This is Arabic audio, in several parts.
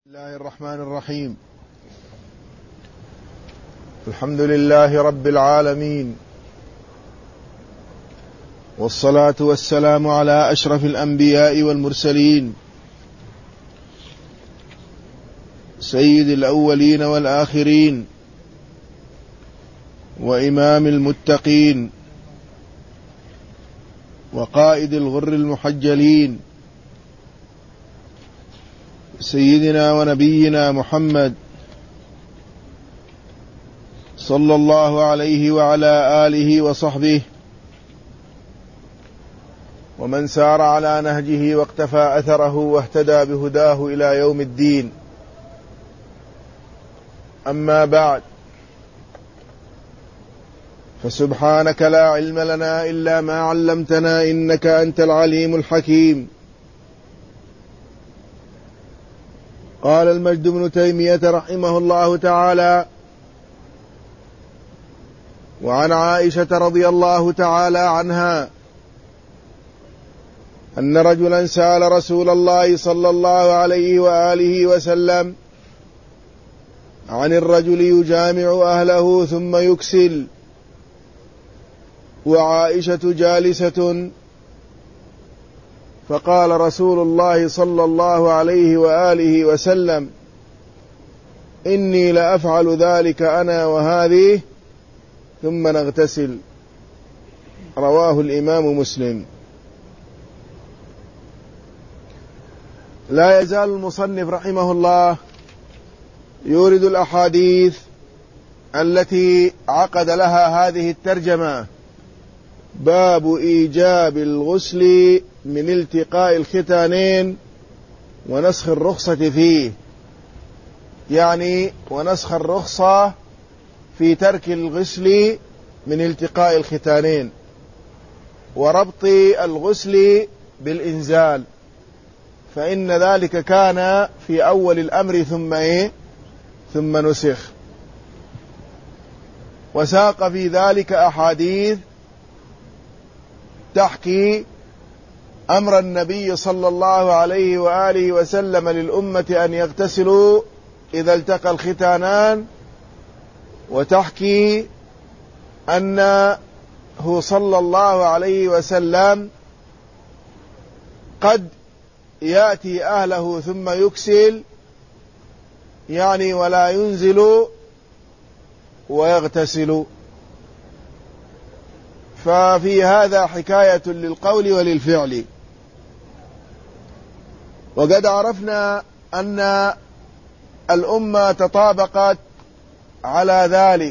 بسم الله الرحمن الرحيم. الحمد لله رب العالمين، والصلاة والسلام على أشرف الأنبياء والمرسلين، سيد الأولين والآخرين، وإمام المتقين، وقائد الغر المحجلين، سيدنا ونبينا محمد صلى الله عليه وعلى آله وصحبه ومن سار على نهجه واقتفى أثره واهتدى بهداه إلى يوم الدين. أما بعد، فسبحانك لا علم لنا إلا ما علمتنا إنك أنت العليم الحكيم. قال المجد بن تيمية رحمه الله تعالى: وعن عائشة رضي الله تعالى عنها أن رجلا سأل رسول الله صلى الله عليه وآله وسلم عن الرجل يجامع أهله ثم يكسل، وعائشة جالسة، فقال رسول الله صلى الله عليه وآله وسلم: إني لأفعل ذلك أنا وهذه ثم نغتسل. رواه الإمام مسلم. لا يزال المصنف رحمه الله يورد الأحاديث التي عقد لها هذه الترجمة: باب إيجاب الغسل من التقاء الختانين ونسخ الرخصة فيه، يعني ونسخ الرخصة في ترك الغسل من التقاء الختانين، وربط الغسل بالإنزال، فإن ذلك كان في أول الأمر ثم نسخ. وساق في ذلك أحاديث تحكي أمر النبي صلى الله عليه وآله وسلم للأمة أن يغتسلوا إذا التقى الختانان، وتحكي أنه صلى الله عليه وسلم قد يأتي أهله ثم يكسل، يعني ولا ينزل ويغتسل. ففي هذا حكاية للقول وللفعل. وقد عرفنا أن الأمة تطابقت على ذلك،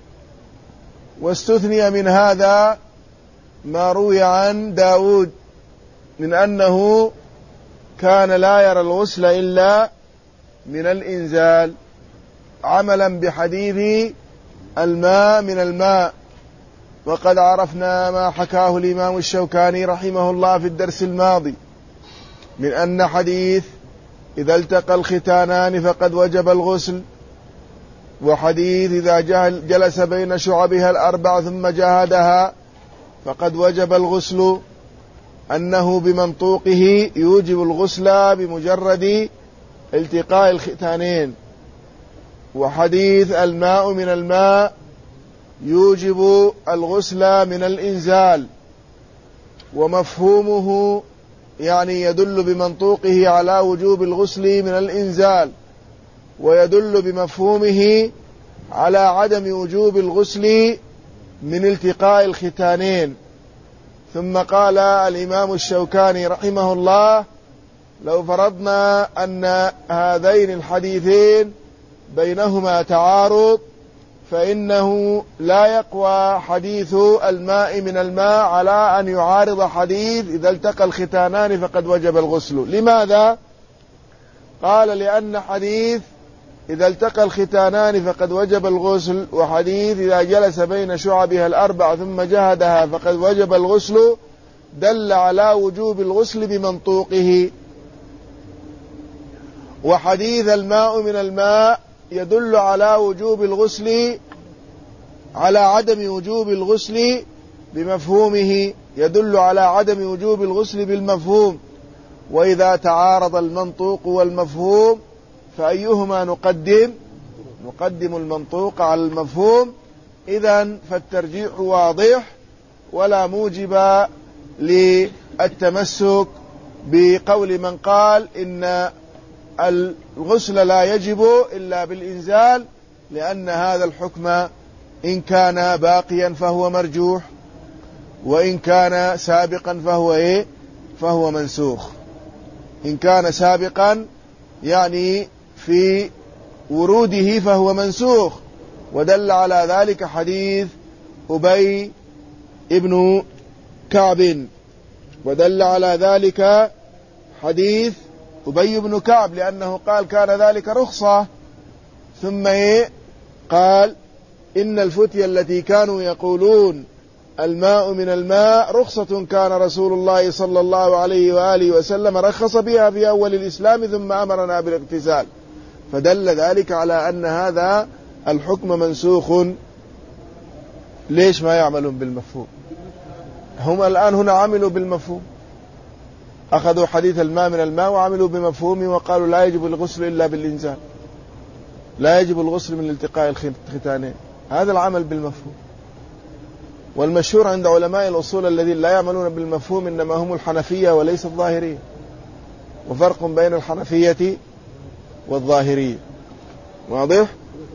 واستثني من هذا ما روي عن داود من أنه كان لا يرى الغسل إلا من الإنزال، عملا بحديث الماء من الماء. وقد عرفنا ما حكاه الإمام الشوكاني رحمه الله في الدرس الماضي من أن حديث إذا التقى الختانان فقد وجب الغسل، وحديث إذا جلس بين شعبها الأربع ثم جاهدها فقد وجب الغسل، أنه بمنطوقه يوجب الغسل بمجرد التقاء الختانين، وحديث الماء من الماء يوجب الغسل من الإنزال، ومفهومه يعني يدل بمنطوقه على وجوب الغسل من الإنزال، ويدل بمفهومه على عدم وجوب الغسل من التقاء الختانين. ثم قال الإمام الشوكاني رحمه الله: لو فرضنا أن هذين الحديثين بينهما تعارض، فإنه لا يقوى حديث الماء من الماء على أن يعارض حديث إذا التقى الختانان فقد وجب الغسل. لماذا؟ قال: لأن حديث إذا التقى الختانان فقد وجب الغسل، وحديث إذا جلس بين شعبها الأربع ثم جهدها فقد وجب الغسل، دل على وجوب الغسل بمنطوقه. وحديث الماء من الماء يدل على وجوب الغسل، على عدم وجوب الغسل بمفهومه، يدل على عدم وجوب الغسل بالمفهوم. وإذا تعارض المنطوق والمفهوم فأيهما نقدم؟ نقدم المنطوق على المفهوم. إذن فالترجيح واضح ولا موجب للتمسك بقول من قال إن الغسل لا يجب إلا بالإنزال، لأن هذا الحكم إن كان باقيا فهو مرجوح، وإن كان سابقا فهو منسوخ. إن كان سابقا يعني في وروده فهو منسوخ، ودل على ذلك حديث أبي ابن كعب، ودل على ذلك حديث أبي بن كعب، لأنه قال كان ذلك رخصة، ثم قال إن الفتية التي كانوا يقولون الماء من الماء رخصة كان رسول الله صلى الله عليه وآله وسلم رخص بها في أول الإسلام ثم أمرنا بالاغتسال، فدل ذلك على أن هذا الحكم منسوخ. ليش ما يعملون بالمفهوم؟ هم الآن هنا عملوا بالمفهوم، أخذوا حديث الماء من الماء وعملوا بمفهومه وقالوا لا يجب الغسل إلا بالإنزال، لا يجب الغسل من التقاء الختانين. هذا العمل بالمفهوم. والمشهور عند علماء الأصول الذين لا يعملون بالمفهوم إنما هم الحنفية وليس الظاهرية، وفرق بين الحنفية والظاهرية. واضح؟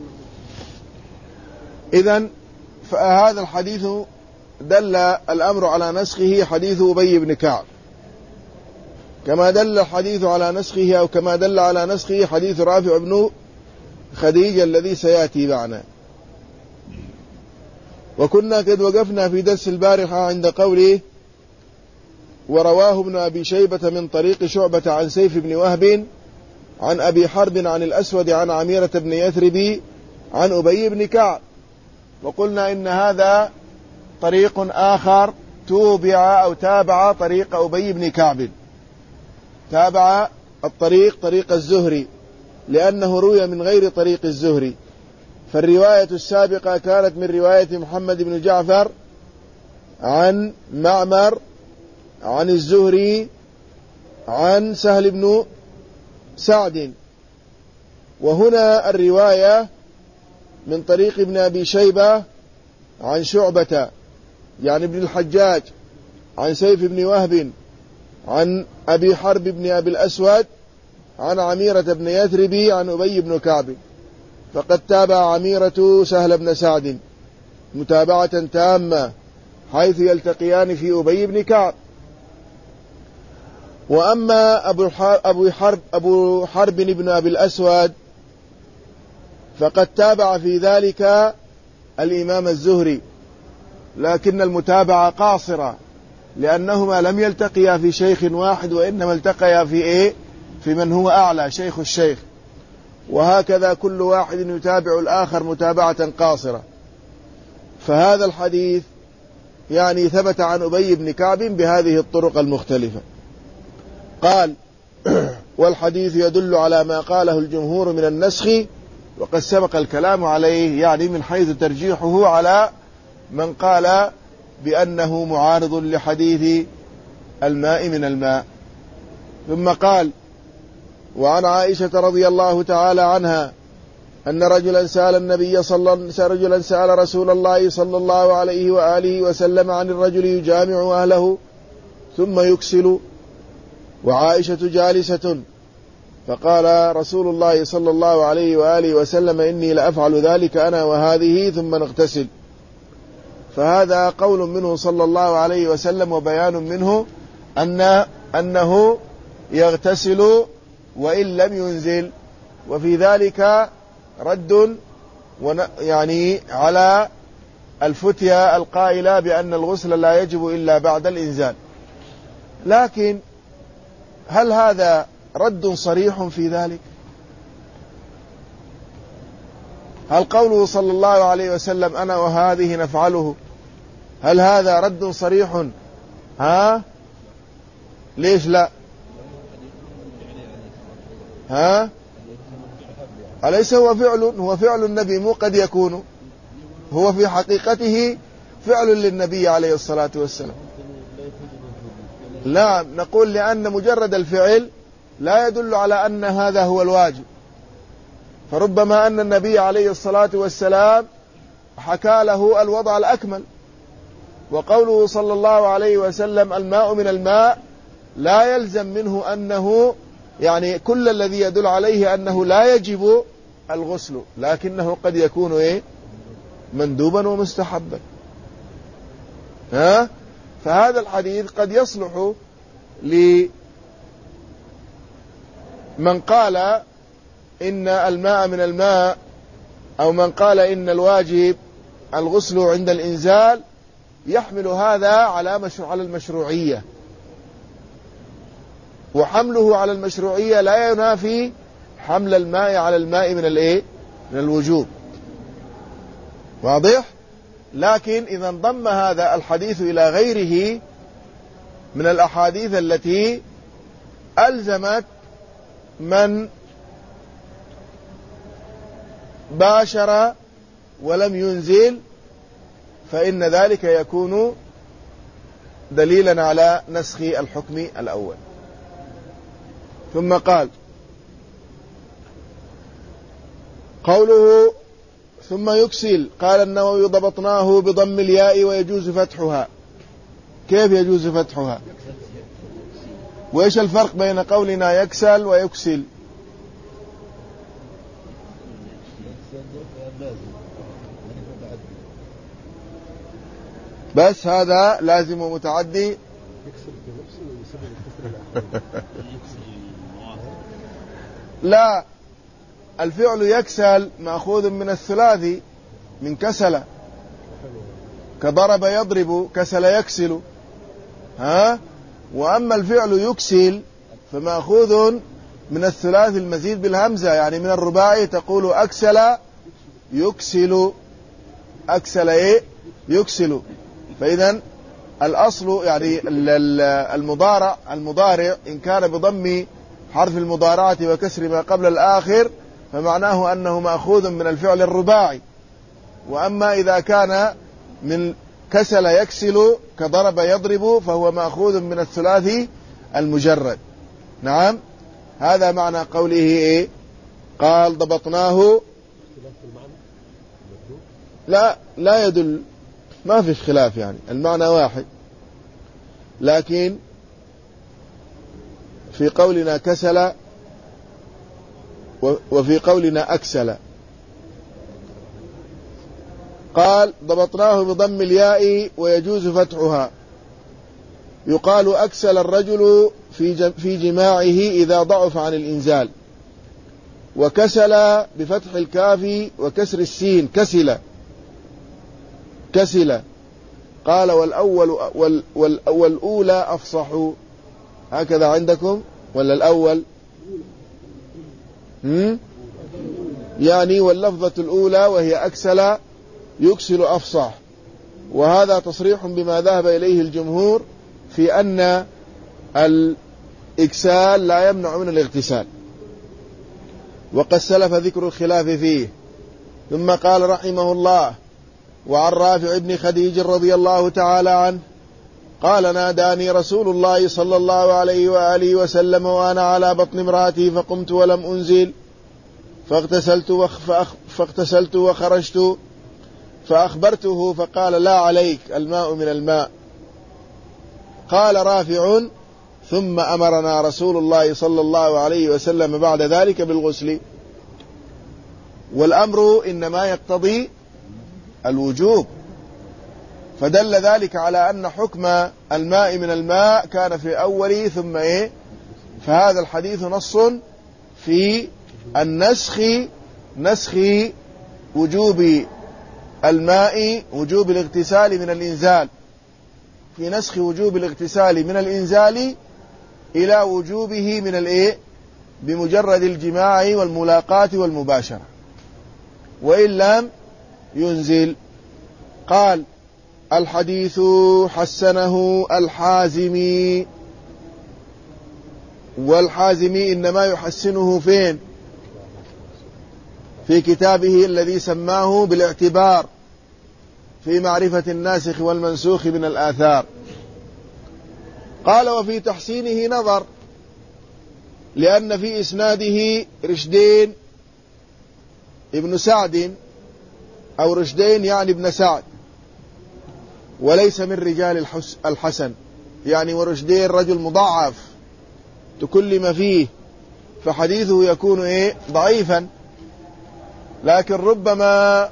إذن فهذا الحديث دل الأمر على نسخه حديث أبي بن كعب، كما دل الحديث على نسخه أو كما دل على نسخه حديث رافع بن خديج الذي سيأتي معنا. وكنا قد وقفنا في درس البارحة عند قوله ورواه ابن أبي شيبة من طريق شعبة عن سيف بن وهب عن أبي حرب عن الأسود عن عميرة بن يثرب عن أبي بن كعب. وقلنا إن هذا طريق آخر توبع أو تابع طريق أبي بن كعب، تابع طريق الزهري، لأنه روي من غير طريق الزهري. فالرواية السابقة كانت من رواية محمد بن جعفر عن معمر عن الزهري عن سهل بن سعد، وهنا الرواية من طريق ابن أبي شيبة عن شعبة يعني ابن الحجاج عن سيف بن وهب عن أبي حرب بن أبي الأسود عن عميرة بن يثرب عن أبي بن كعب، فقد تابع عميرة سهل بن سعد متابعة تامة حيث يلتقيان في أبي بن كعب. وأما أبو حرب بن أبي الأسود فقد تابع في ذلك الإمام الزهري، لكن المتابعة قاصرة، لأنهما لم يلتقيا في شيخ واحد، وإنما التقيا في من هو أعلى، شيخ الشيخ، وهكذا كل واحد يتابع الآخر متابعة قاصرة. فهذا الحديث يعني ثبت عن أبي بن كعب بهذه الطرق المختلفة. قال والحديث يدل على ما قاله الجمهور من النسخ، وقد سبق الكلام عليه، يعني من حيث ترجيحه على من قال بأنه معارض لحديث الماء من الماء. ثم قال وعن عائشة رضي الله تعالى عنها أن رجلا سأل رسول الله صلى الله عليه وآله وسلم عن الرجل يجامع أهله ثم يكسل وعائشة جالسة، فقال رسول الله صلى الله عليه وآله وسلم إني لأفعل ذلك أنا وهذه ثم نغتسل. فهذا قول منه صلى الله عليه وسلم وبيان منه أنه يغتسل وإن لم ينزل، وفي ذلك رد يعني على الفتية القائلة بأن الغسل لا يجب إلا بعد الإنزال. لكن هل هذا رد صريح في ذلك؟ هل قوله صلى الله عليه وسلم أنا وهذه نفعله هل هذا رد صريح؟ ليش لا؟ أليس هو فعل النبي، مو قد يكون هو في حقيقته فعل للنبي عليه الصلاة والسلام. لا، نقول لأن مجرد الفعل لا يدل على أن هذا هو الواجب، فربما أن النبي عليه الصلاة والسلام حكى له الوضع الأكمل. وقوله صلى الله عليه وسلم الماء من الماء لا يلزم منه أنه يعني كل الذي يدل عليه أنه لا يجب الغسل، لكنه قد يكون مندوبا ومستحبا. فهذا الحديث قد يصلح لمن قال إن الماء من الماء، أو من قال إن الواجب الغسل عند الإنزال، يحمل هذا على المشروعية، وحمله على المشروعية لا ينافي حمل الماء على الماء من الوجوب. واضح؟ لكن إذا انضم هذا الحديث إلى غيره من الأحاديث التي ألزمت من باشر ولم ينزل، فإن ذلك يكون دليلا على نسخ الحكم الأول. ثم قال قوله ثم يكسل، قال النووي ضبطناه بضم الياء ويجوز فتحها. كيف يجوز فتحها؟ وإيش الفرق بين قولنا يكسل ويكسل؟ بس هذا لازم ومتعدي. لا، الفعل يكسل مأخوذ من الثلاثي من كسل، كضرب يضرب، كسل يكسل. وأما الفعل يكسل فمأخوذ من الثلاثي المزيد بالهمزة، يعني من الرباعي تقول أكسل يكسل، أكسل يكسل. فإذا الأصل يعني المضارع إن كان بضم حرف المضارعة وكسر ما قبل الآخر فمعناه أنه مأخوذ من الفعل الرباعي. وأما إذا كان من كسل يكسل كضرب يضرب فهو مأخوذ من الثلاثي المجرد. نعم، هذا معنى قوله قال ضبطناه. لا يدل، ما فيش خلاف، يعني المعنى واحد، لكن في قولنا كسل وفي قولنا أكسل. قال ضبطناه بضم الياء ويجوز فتحها. يقال أكسل الرجل في جماعه إذا ضعف عن الإنزال. وكسل بفتح الكاف وكسر السين كسل. قال والأولى أفصح. هكذا عندكم ولا الأول؟ يعني واللفظة الأولى وهي أكسل يكسل أفصح. وهذا تصريح بما ذهب إليه الجمهور في أن الإكسال لا يمنع من الاغتسال، وقد سلف ذكر الخلاف فيه. ثم قال رحمه الله وعن رافع بن خديج رضي الله تعالى عنه قال ناداني رسول الله صلى الله عليه وآله وسلم وأنا على بطن امرأتي فقمت ولم أنزل فاغتسلت وخرجت فأخبرته فقال لا عليك، الماء من الماء. قال رافع ثم أمرنا رسول الله صلى الله عليه وسلم بعد ذلك بالغسل. والأمر إنما يقتضي الوجوب، فدل ذلك على أن حكم الماء من الماء كان في أولي ثم فهذا الحديث نص في نسخ وجوب الماء، وجوب الاغتسال من الإنزال، في نسخ وجوب الاغتسال من الإنزال إلى وجوبه من بمجرد الجماع والملاقاة والمباشرة وإن لم ينزل. قال الحديث حسنه الحازمي، والحازمي إنما يحسنه فين؟ في كتابه الذي سماه بالاعتبار في معرفة الناسخ والمنسوخ من الآثار. قال وفي تحسينه نظر، لأن في إسناده رشدين ابن سعد أو رشدين يعني ابن سعد، وليس من رجال الحسن، يعني ورشدين رجل مضاعف تكلم فيه، فحديثه يكون ضعيفا، لكن ربما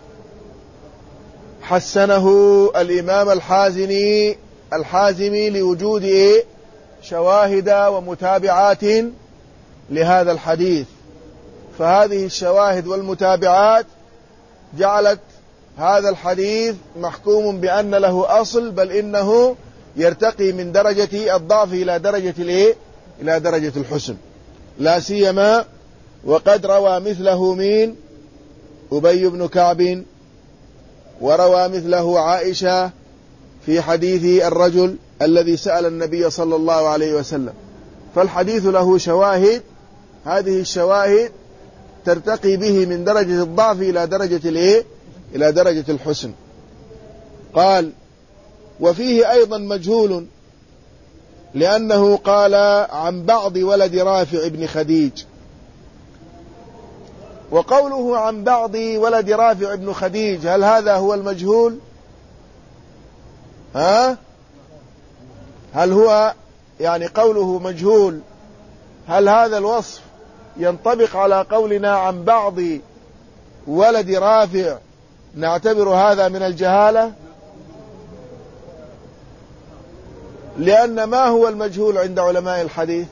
حسنه الإمام الحازمي لوجود شواهد ومتابعات لهذا الحديث، فهذه الشواهد والمتابعات جعلت هذا الحديث محكوم بأن له أصل، بل إنه يرتقي من درجة الضعف إلى درجة الحسن، لا سيما وقد روى مثله مين؟ أبي بن كعب، وروى مثله عائشة في حديث الرجل الذي سأل النبي صلى الله عليه وسلم، فالحديث له شواهد، هذه الشواهد ترتقي به من درجة الضعف إلى درجة الحسن. قال: وفيه أيضا مجهول، لأنه قال عن بعض ولد رافع بن خديج، وقوله عن بعض ولد رافع بن خديج هل هذا هو المجهول؟ هل هو يعني قوله مجهول، هل هذا الوصف ينطبق على قولنا عن بعض ولد رافع نعتبر هذا من الجهالة؟ لأن ما هو المجهول عند علماء الحديث؟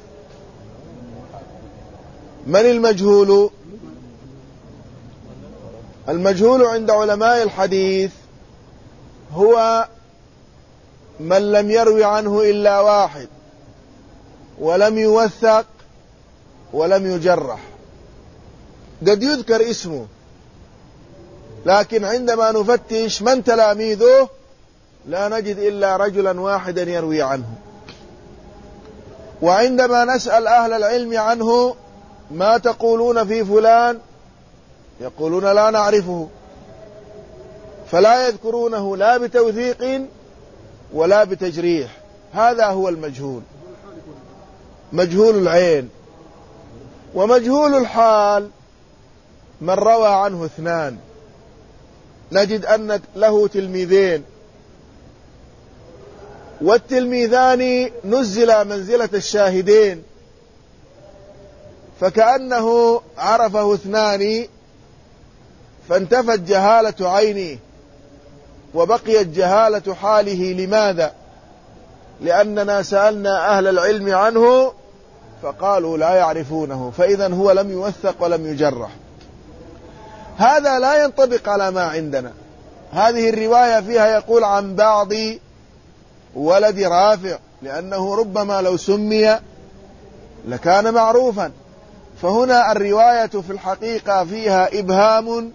من المجهول؟ المجهول عند علماء الحديث هو من لم يروي عنه إلا واحد، ولم يوثق ولم يجرح، قد يذكر اسمه، لكن عندما نفتش من تلاميذه لا نجد إلا رجلا واحدا يروي عنه، وعندما نسأل أهل العلم عنه ما تقولون في فلان يقولون لا نعرفه، فلا يذكرونه لا بتوثيق ولا بتجريح. هذا هو المجهول، مجهول العين. ومجهول الحال من روى عنه اثنان، نجد أن له تلميذين، والتلميذان نزل منزلة الشاهدين، فكأنه عرفه اثنان فانتفت جهالة عينه وبقيت جهالة حاله. لماذا؟ لأننا سألنا أهل العلم عنه فقالوا لا يعرفونه، فإذا هو لم يوثق ولم يجرح. هذا لا ينطبق على ما عندنا. هذه الرواية فيها يقول عن بعض ولد رافع، لأنه ربما لو سمي لكان معروفا، فهنا الرواية في الحقيقة فيها إبهام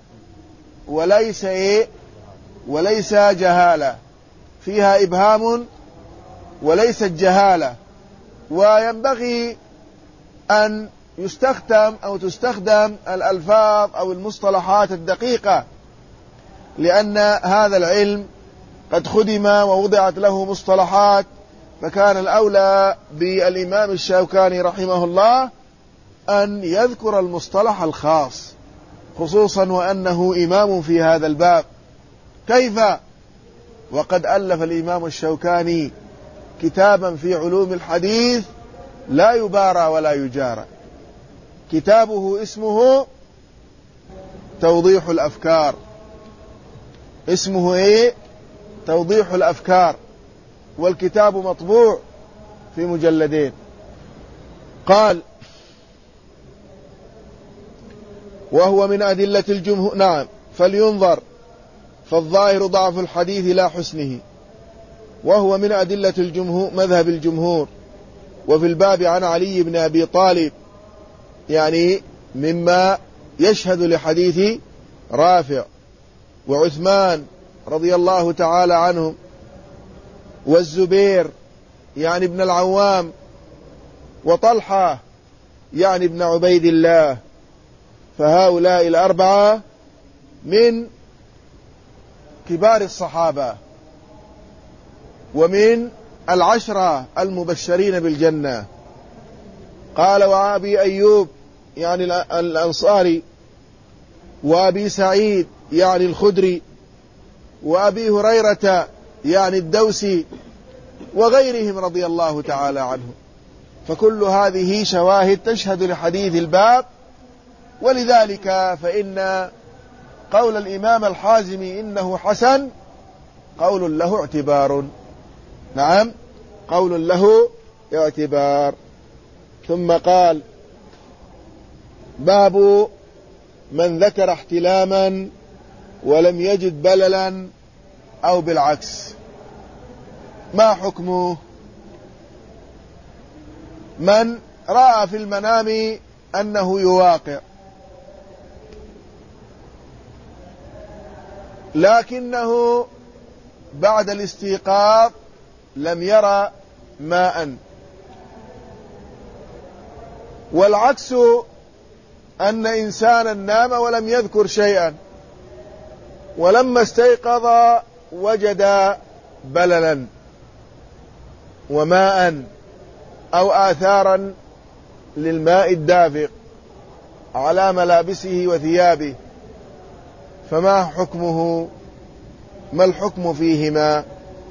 وليس جهالة، فيها إبهام وليست جهالة. وينبغي أن تستخدم الألفاظ أو المصطلحات الدقيقة، لأن هذا العلم قد خدم ووضعت له مصطلحات، فكان الأولى بالإمام الشوكاني رحمه الله أن يذكر المصطلح الخاص، خصوصا وأنه إمام في هذا الباب. كيف وقد ألف الإمام الشوكاني كتابا في علوم الحديث لا يبارى ولا يجارى، كتابه اسمه توضيح الأفكار، اسمه توضيح الأفكار، والكتاب مطبوع في مجلدين. قال: وهو من أدلة الجمهور. نعم، فلينظر، فالظاهر ضعف الحديث لا حسنه، وهو من أدلة الجمهور مذهب الجمهور. وفي الباب عن علي بن أبي طالب، يعني مما يشهد لحديث رافع، وعثمان رضي الله تعالى عنهم، والزبير يعني ابن العوام، وطلحة يعني ابن عبيد الله، فهؤلاء الأربعة من كبار الصحابة ومن العشرة المبشرين بالجنة. قال: وأبي أيوب يعني الأنصاري وأبي سعيد يعني الخدري، وأبي هريرة يعني الدوسي، وغيرهم رضي الله تعالى عنهم. فكل هذه شواهد تشهد لحديث الباب. ولذلك فإن قول الإمام الحازمي إنه حسن قول له اعتبار. نعم، قول له اعتبار. ثم قال: باب من ذكر احتلاما ولم يجد بللا أو بالعكس. ما حكمه؟ من رأى في المنام أنه يواقع لكنه بعد الاستيقاظ لم يرى ماء، والعكس أن إنسانا نام ولم يذكر شيئا ولما استيقظ وجد بللا وماء أو آثارا للماء الدافق على ملابسه وثيابه، فما حكمه؟ ما الحكم فيهما؟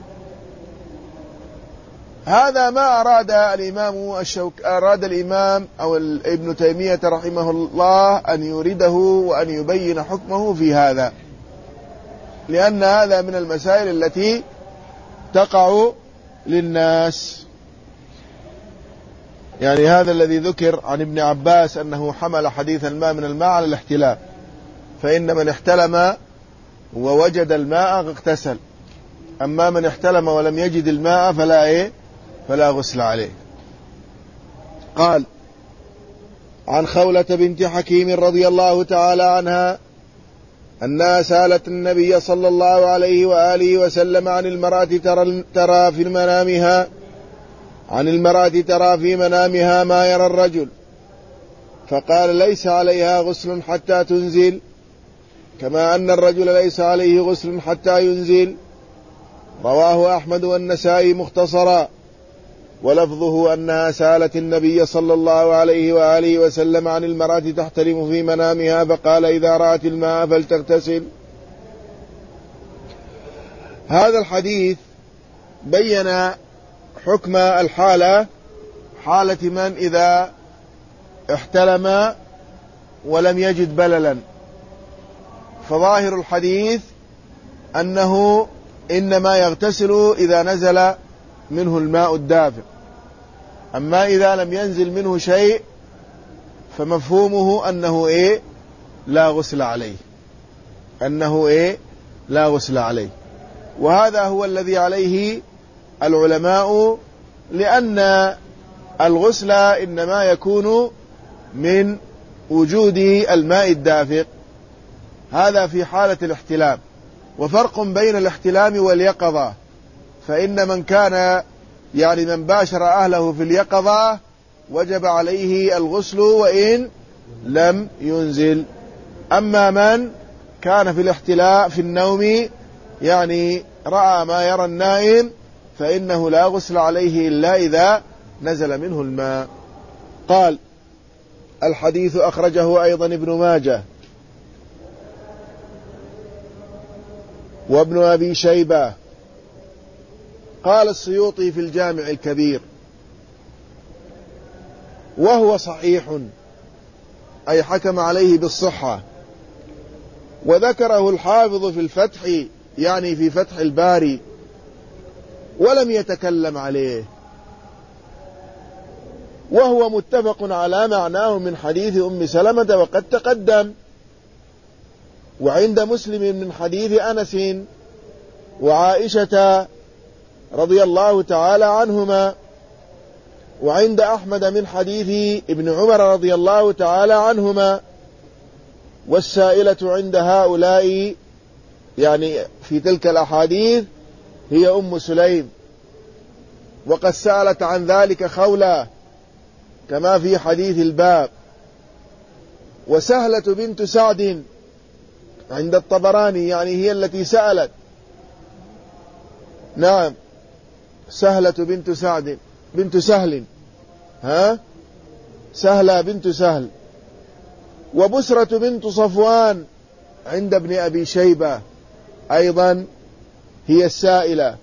هذا ما أراد الإمام أو ابن تيمية رحمه الله أن يورده وأن يبين حكمه في هذا، لأن هذا من المسائل التي تقع للناس. يعني هذا الذي ذكر عن ابن عباس أنه حمل حديث الماء من الماء على الاحتلام، فإن من احتلم ووجد الماء اغتسل، أما من احتلم ولم يجد الماء فلا غسل عليه. قال: عن خولة بنت حكيم رضي الله تعالى عنها أنها سألت النبي صلى الله عليه وآله وسلم عن المرأة ترى في منامها ما يرى الرجل، فقال: ليس عليها غسل حتى تنزل، كما أن الرجل ليس عليه غسل حتى ينزل. رواه أحمد والنسائي مختصرا، ولفظه أنها سألت النبي صلى الله عليه وآله وسلم عن المرأة تحتلم في منامها، فقال: إذا رأت الماء فلتغتسل. هذا الحديث بين حكم حالة من إذا احتلم ولم يجد بللا. فظاهر الحديث أنه إنما يغتسل إذا نزل منه الماء الدافئ، أما إذا لم ينزل منه شيء فمفهومه أنه لا غسل عليه، وهذا هو الذي عليه العلماء، لأن الغسل إنما يكون من وجود الماء الدافق، هذا في حالة الاحتلام. وفرق بين الاحتلام واليقظة، فإن من كان من باشر أهله في اليقظة وجب عليه الغسل وإن لم ينزل. أما من كان في الاحتلاء في النوم رأى ما يرى النائم فإنه لا غسل عليه إلا إذا نزل منه الماء. قال: الحديث أخرجه أيضا ابن ماجه وابن أبي شيبة. قال السيوطي في الجامع الكبير: وهو صحيح، أي حكم عليه بالصحة. وذكره الحافظ في الفتح، في فتح الباري، ولم يتكلم عليه، وهو متفق على معناه من حديث أم سلمة وقد تقدم، وعند مسلم من حديث أنس وعائشة رضي الله تعالى عنهما، وعند أحمد من حديث ابن عمر رضي الله تعالى عنهما. والسائلة عند هؤلاء في تلك الأحاديث هي أم سليم، وقد سألت عن ذلك خولة كما في حديث الباب. وسهلة بنت سعد عند الطبراني هي التي سألت. نعم، سهلة بنت سهل، سهلة بنت سهل. وبسرة بنت صفوان عند ابن أبي شيبة أيضا هي السائلة،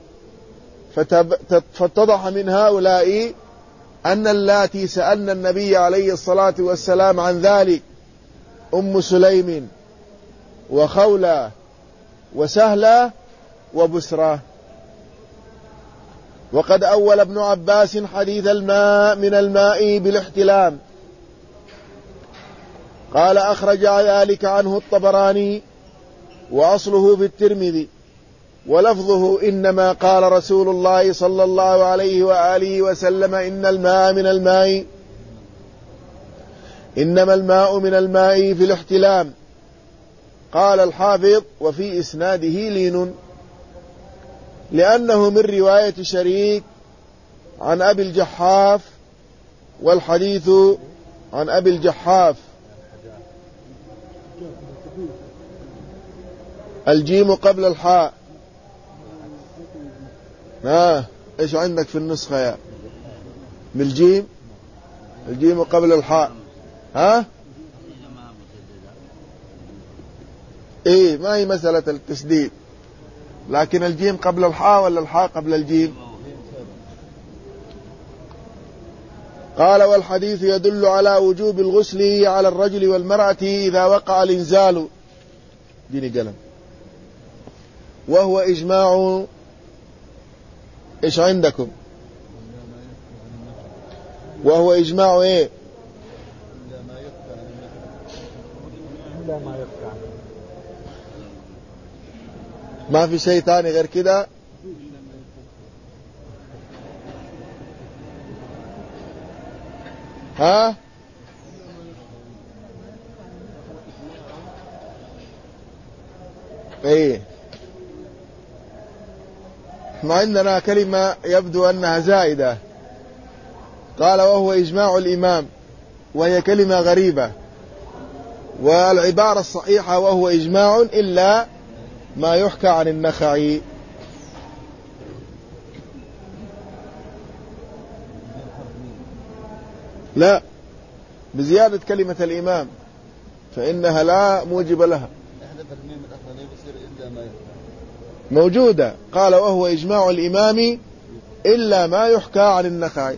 فاتضح من هؤلاء أن اللاتي سألن النبي عليه الصلاة والسلام عن ذلك أم سليم وخولة وسهلة وبسرة. وقد أول ابن عباس حديث الماء من الماء بالاحتلام، قال أخرج ذلك عنه الطبراني وأصله في الترمذي، ولفظه إنما قال رسول الله صلى الله عليه وآله وسلم إنما الماء من الماء في الاحتلام. قال الحافظ وفي إسناده لين، لأنه من رواية شريك عن أبي الجحاف، والحديث عن أبي الجحاف. الجيم قبل الحاء. إيش عندك في النسخة يا بالجيم؟ الجيم قبل الحاء. إيه، ما هي مسألة التسديد، لكن الجيم قبل الحاء ولا الحاء قبل الجيم؟ قال والحديث يدل على وجوب الغسل على الرجل والمرأة إذا وقع الإنزال. ديني قلم. وهو إجماع. إيش عندكم؟ وهو إجماع إيه؟ ما في شيء ثاني غير كده. ايه، ما عندنا كلمة يبدو أنها زائدة. قال وهو إجماع الإمام، وهي كلمة غريبة، والعبارة الصحيحة وهو إجماع إلا ما يحكى عن النخعي. لا، بزيادة كلمة الإمام فإنها لا موجب لها، موجودة. قال وهو إجماع الإمام إلا ما يحكى عن النخعي.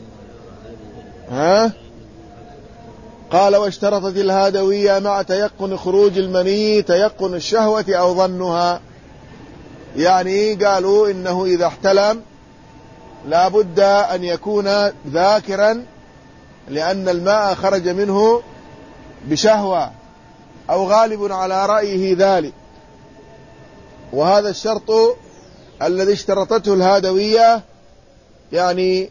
قال واشترطت الهادوية مع تيقن خروج المني تيقن الشهوة أو ظنها، يعني قالوا إنه إذا احتلم لا بد أن يكون ذاكرا، لأن الماء خرج منه بشهوة أو غالب على رأيه ذلك. وهذا الشرط الذي اشترطته الهادوية يعني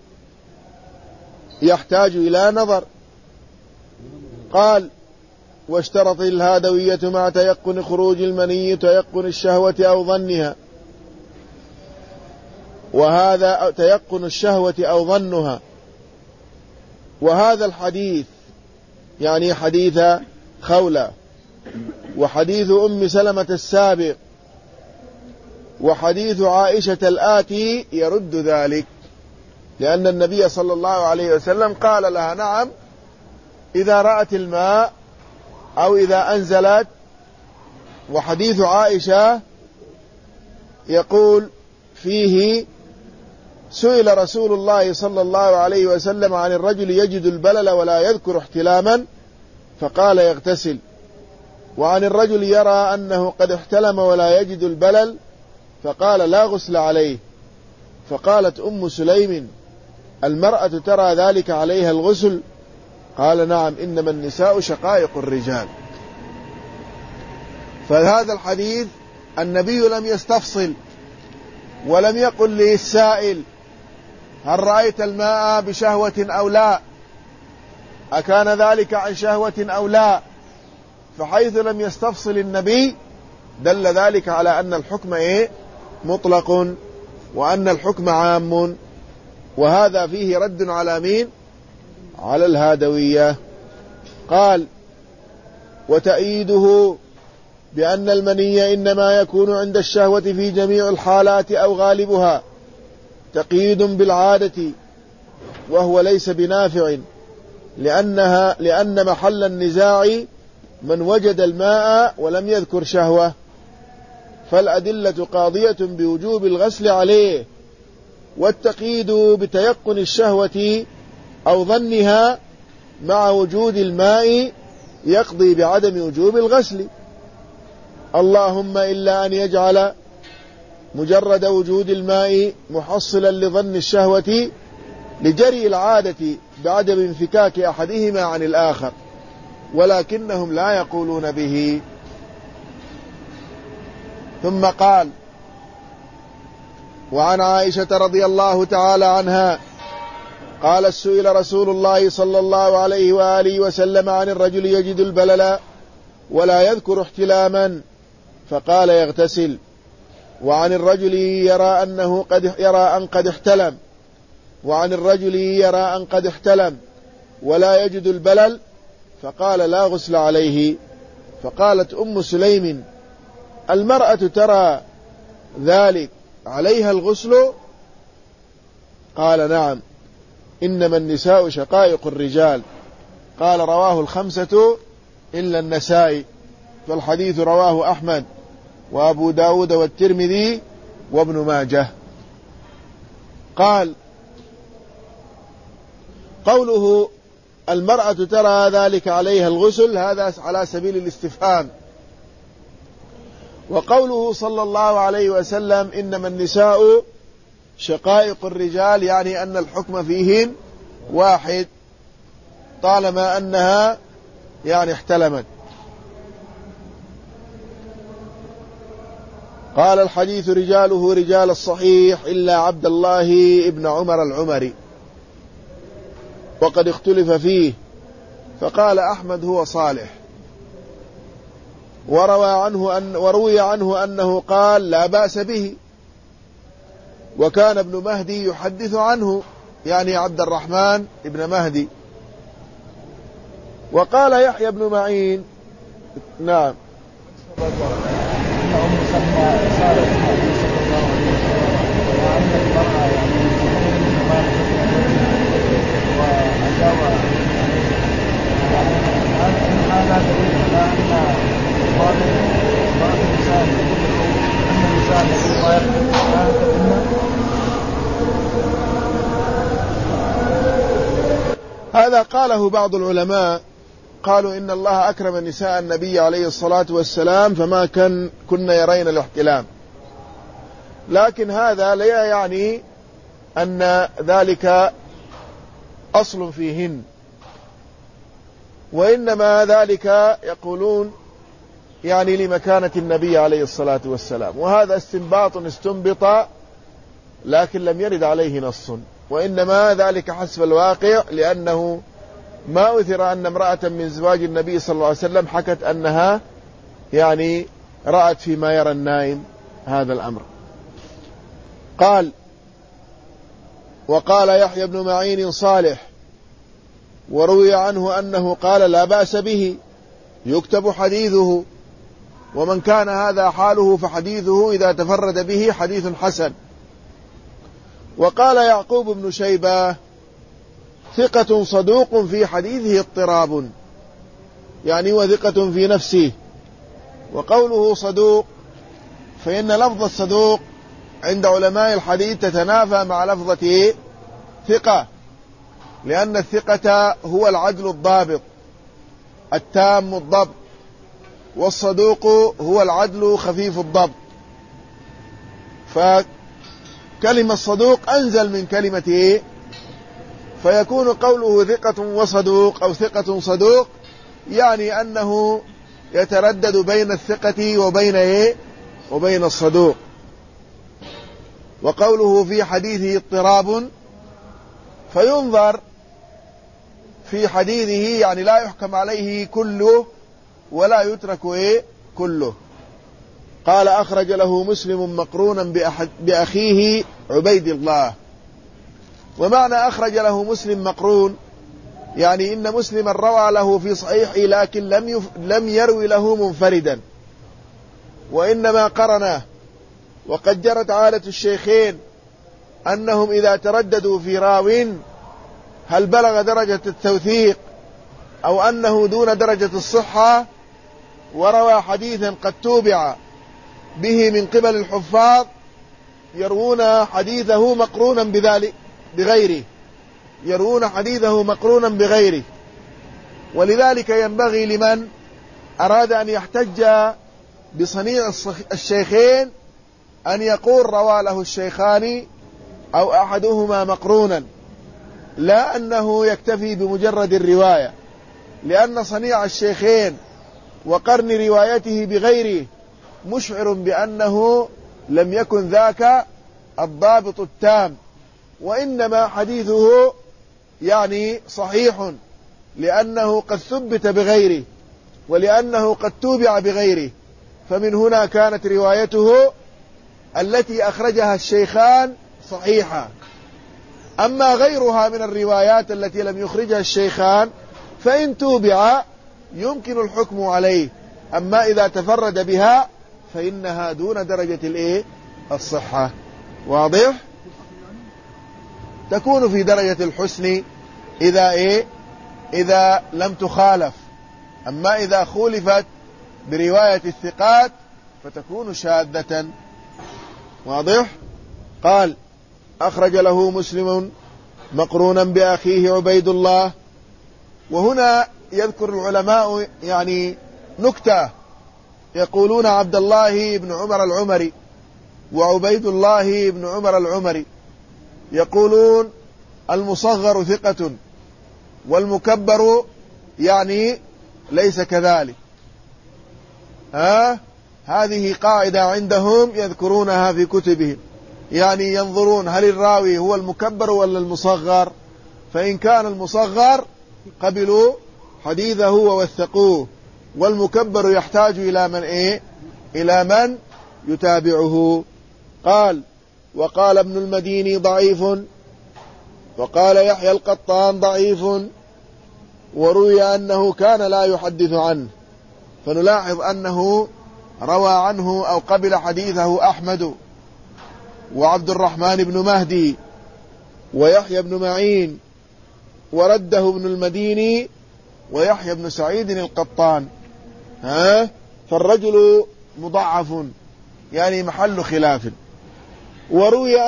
يحتاج إلى نظر. قال واشترط الهادوية مع تيقن خروج المني تيقن الشهوة أو ظنها، وهذا تيقن الشهوة أو ظنها. وهذا الحديث يعني حديث خولة، وحديث أم سلمة السابق، وحديث عائشة الآتي يرد ذلك، لأن النبي صلى الله عليه وسلم قال لها نعم إذا رأت الماء أو إذا أنزلت. وحديث عائشة يقول فيه سئل رسول الله صلى الله عليه وسلم عن الرجل يجد البلل ولا يذكر احتلاما فقال يغتسل، وعن الرجل يرى أنه قد احتلم ولا يجد البلل فقال لا غسل عليه. فقالت أم سليم المرأة ترى ذلك عليها الغسل؟ قال نعم إنما النساء شقائق الرجال. فهذا الحديث النبي لم يستفصل ولم يقل للسائل هل رأيت الماء بشهوة أو لا، أكان ذلك عن شهوة أو لا. فحيث لم يستفصل النبي دل ذلك على أن الحكم مطلق وأن الحكم عام. وهذا فيه رد على مين؟ على الهادوية. قال وتأييده بأن المني إنما يكون عند الشهوة في جميع الحالات أو غالبها تقييد بالعادة، وهو ليس بنافع، لأن محل النزاع من وجد الماء ولم يذكر شهوة، فالأدلة قاضية بوجوب الغسل عليه، والتقييد بتيقن الشهوة أو ظنها مع وجود الماء يقضي بعدم وجوب الغسل، اللهم إلا أن يجعل مجرد وجود الماء محصلا لظن الشهوة لجري العادة بعدم انفكاك أحدهما عن الآخر، ولكنهم لا يقولون به. ثم قال: وعن عائشة رضي الله تعالى عنها قال: سئل رسول الله صلى الله عليه وآله وسلم عن الرجل يجد البلل ولا يذكر احتلاما فقال: يغتسل. وعن الرجل يرى أن قد احتلم، وعن الرجل يرى أن قد احتلم ولا يجد البلل فقال: لا غسل عليه. فقالت أم سليم: المرأة ترى ذلك عليها الغسل؟ قال: نعم، إنما النساء شقائق الرجال. قال: رواه الخمسة إلا النسائي، فالحديث رواه أحمد وأبو داود والترمذي وابن ماجه. قال: قوله المرأة ترى ذلك عليها الغسل هذا على سبيل الاستفهام، وقوله صلى الله عليه وسلم إنما النساء شقائق الرجال يعني أن الحكم فيهن واحد طالما أنها يعني احتلمت. قال: الحديث رجاله رجال الصحيح إلا عبد الله ابن عمر العمري، وقد اختلف فيه، فقال أحمد هو صالح، وروي عنه أنه قال لا بأس به، وكان ابن مهدي يحدث عنه يعني عبد الرحمن ابن مهدي. وقال يحيى بن معين: نعم، هذا قاله بعض العلماء، قالوا إن الله أكرم نساء النبي عليه الصلاة والسلام فما كن يرين الاحتلام، لكن هذا لا يعني أن ذلك أصل فيهن، وإنما ذلك يقولون يعني لمكانة النبي عليه الصلاة والسلام، وهذا استنباط استنبط لكن لم يرد عليه نص، وإنما ذلك حسب الواقع، لأنه ما أثر أن امرأة من زواج النبي صلى الله عليه وسلم حكت أنها يعني رأت فيما يرى النائم هذا الأمر. قال: وقال يحيى بن معين صالح، وروي عنه أنه قال لا بأس به يكتب حديثه، ومن كان هذا حاله فحديثه إذا تفرد به حديث حسن. وقال يعقوب بن شيبة ثقة صدوق في حديثه اضطراب، يعني وثقة في نفسه. وقوله صدوق فإن لفظ الصدوق عند علماء الحديث تتنافى مع لفظة ثقة، لأن الثقة هو العدل الضابط التام الضبط، والصدوق هو العدل خفيف الضبط، فكلمة صدوق أنزل من كلمة فيكون قوله ثقة وصدوق أو ثقة صدوق يعني أنه يتردد بين الثقة وبين الصدوق. وقوله في حديثه اضطراب فينظر في حديثه، يعني لا يحكم عليه كله ولا يترك كله. قال أخرج له مسلم مقرونا بأخيه عبيد الله. ومعنى أخرج له مسلم مقرون يعني إن مسلما روى له في صحيحه لكن لم يروي له منفردا، وإنما قرناه. وقد جرت عادة الشيخين أنهم إذا ترددوا في راو هل بلغ درجة التوثيق أو أنه دون درجة الصحة وروى حديثا قد توبع به من قبل الحفاظ يروون حديثه مقرونا بغيره، يروون حديثه مقرونا بغيره. ولذلك ينبغي لمن أراد أن يحتج بصنيع الشيخين أن يقول روى له الشيخان أو أحدهما مقرونا، لا أنه يكتفي بمجرد الرواية، لأن صنيع الشيخين وقرن روايته بغيره مشعر بأنه لم يكن ذاك الضابط التام، وإنما حديثه يعني صحيح لأنه قد ثبت بغيره ولأنه قد توبع بغيره، فمن هنا كانت روايته التي أخرجها الشيخان صحيحة. أما غيرها من الروايات التي لم يخرجها الشيخان فإن توبع يمكن الحكم عليه، أما إذا تفرد بها فإنها دون درجة الصحة. واضح؟ تكون في درجة الحسن إذا لم تخالف، أما إذا خولفت برواية الثقات فتكون شاذة. واضح؟ قال أخرج له مسلم مقرونا بأخيه عبيد الله. وهنا يذكر العلماء يعني نكتة، يقولون عبد الله بن عمر العمري وعبيد الله بن عمر العمري، يقولون المصغر ثقة والمكبر يعني ليس كذلك. هذه قاعدة عندهم يذكرونها في كتبهم، يعني ينظرون هل الراوي هو المكبر ولا المصغر، فإن كان المصغر قبلوا حديثه ووثقوه، والمكبر يحتاج إلى من يتابعه. قال وقال ابن المديني ضعيف، وقال يحيى القطان ضعيف، وروي أنه كان لا يحدث عنه، فنلاحظ أنه روى عنه أو قبل حديثه أحمد وعبد الرحمن بن مهدي ويحيى بن معين، ورده ابن المديني ويحيى بن سعيد القطان. فالرجل مضعف يعني محل خلاف. وروي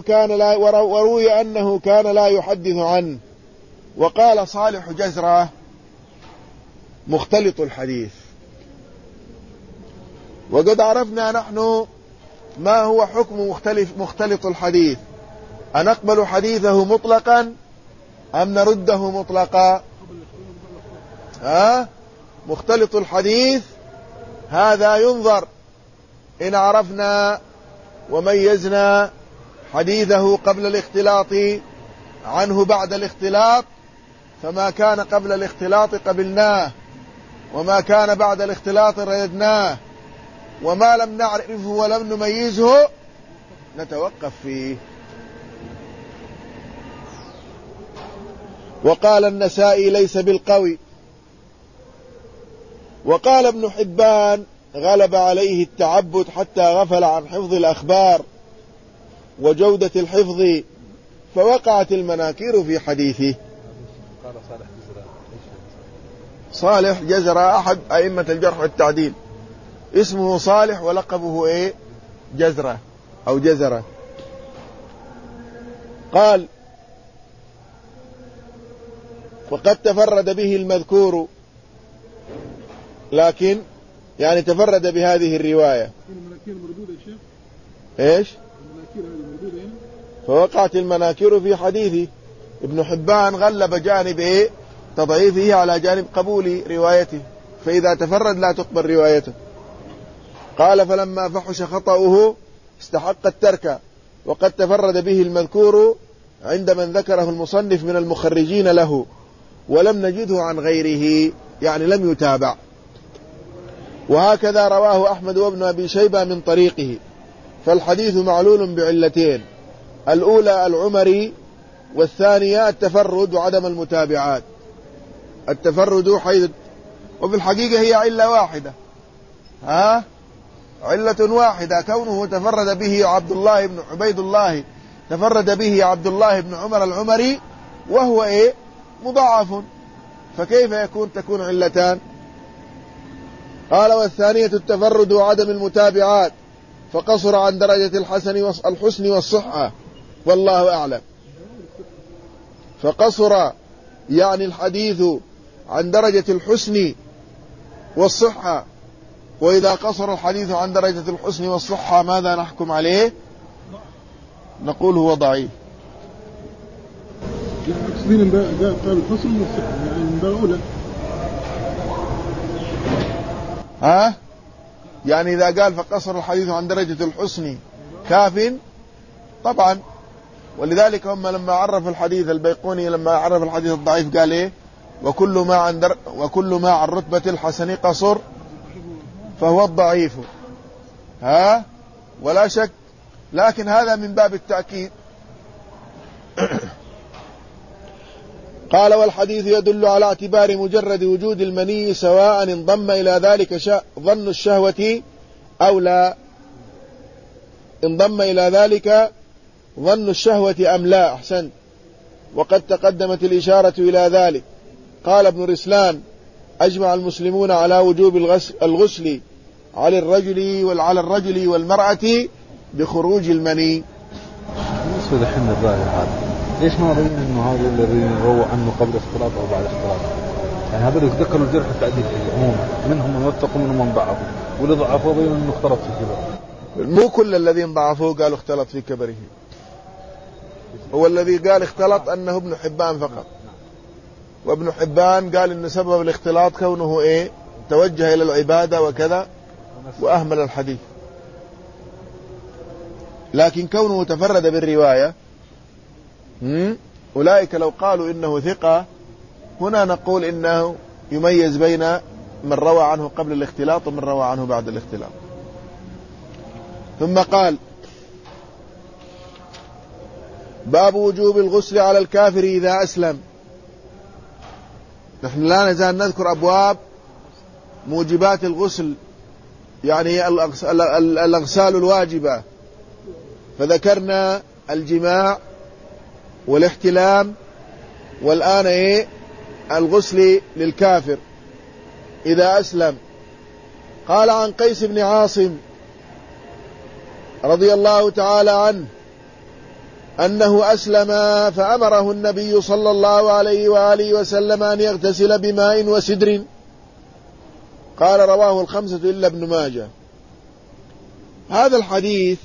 أنه كان لا يحدث عنه. وقال صالح جزرة مختلط الحديث. وقد عرفنا نحن ما هو حكم مختلط الحديث، أنقبل حديثه مطلقا أم نرده مطلقا؟ مختلط الحديث هذا ينظر إن عرفنا وميزنا حديثه قبل الاختلاط عنه بعد الاختلاط، فما كان قبل الاختلاط قبلناه، وما كان بعد الاختلاط رددناه، وما لم نعرفه ولم نميزه نتوقف فيه. وقال النسائي ليس بالقوي. وقال ابن حبان غلب عليه التعبد حتى غفل عن حفظ الأخبار وجودة الحفظ فوقعت المناكير في حديثه. صالح جزرة أحد أئمة الجرح والتعديل، اسمه صالح ولقبه جزرة أو جزرة. قال وقد تفرد به المذكور، لكن يعني تفرد بهذه الرواية. ايش؟ فوقعت المناكير في حديثه. ابن حبان غلب جانب تضعيفه على جانب قبول روايته، فإذا تفرد لا تقبل روايته. قال فلما فحش خطأه استحق الترك، وقد تفرد به المذكور عند من ذكره المصنف من المخرجين له، ولم نجده عن غيره، يعني لم يتابع. وهكذا رواه أحمد وابن أبي شيبة من طريقه. فالحديث معلول بعلتين، الأولى العمري، والثانية التفرد وعدم المتابعات. التفرد حيث، وفي الحقيقة هي علة واحدة، علة واحدة، كونه تفرد به عبيد الله تفرد به عبد الله بن عمر العمري وهو مضاعف، فكيف تكون علتان؟ قال والثانية التفرد وعدم المتابعات، فقصر عن درجة الحسن والصحة، والله أعلم. فقصر يعني الحديث عن درجة الحسن والصحة، وإذا قصر الحديث عن درجة الحسن والصحة ماذا نحكم عليه؟ نقول هو ضعيف. تقصدين قال الحسن والصحة يعني من أولى. يعني إذا قال فقصر الحديث عن درجة الحسن كاف طبعا. ولذلك هم لما عرف الحديث البيقوني لما عرف الحديث الضعيف قال إيه؟ وكل ما عن رتبة الحسن قصر فهو الضعيف. ولا شك، لكن هذا من باب التأكيد. قال والحديث يدل على اعتبار مجرد وجود المني سواء انضم إلى ذلك ظن الشهوة أو لا، انضم إلى ذلك ظن الشهوة أم لا. أحسنت، وقد تقدمت الإشارة إلى ذلك. قال ابن رسلان أجمع المسلمون على وجوب الغسل على الرجل والمرأة بخروج المني. بالنسبة لحين الظاهر هذا ليش ما رأينا أنه هذا الذي روى عنه قبل اختلاط أو بعد اختلاط؟ يعني هذا اللي ذكروا الجرح التعديل عموما، منهم من وثقوا منهم من ضعفوا، واللي ضعفوا بينهم أنه اختلط في كبره. مو كل الذين ضعفوه قالوا اختلط في كبره، هو الذي قال اختلط أنه ابن حبان فقط، وابن حبان قال إن سبب الاختلاط كونه إيه؟ توجه إلى العبادة وكذا وأهمل الحديث. لكن كونه تفرد بالرواية، أولئك لو قالوا إنه ثقة هنا نقول إنه يميز بين من روى عنه قبل الاختلاط ومن روى عنه بعد الاختلاط. ثم قال باب وجوب الغسل على الكافر إذا أسلم. نحن لا نزال نذكر أبواب موجبات الغسل، يعني الأغسال الواجبة، فذكرنا الجماع والاحتلام، والآن الغسل للكافر إذا أسلم. قال عن قيس بن عاصم رضي الله تعالى عنه أنه أسلم فأمره النبي صلى الله عليه وآله وسلم أن يغتسل بماء وسدر. قال رواه الخمسة إلا ابن ماجه. هذا الحديث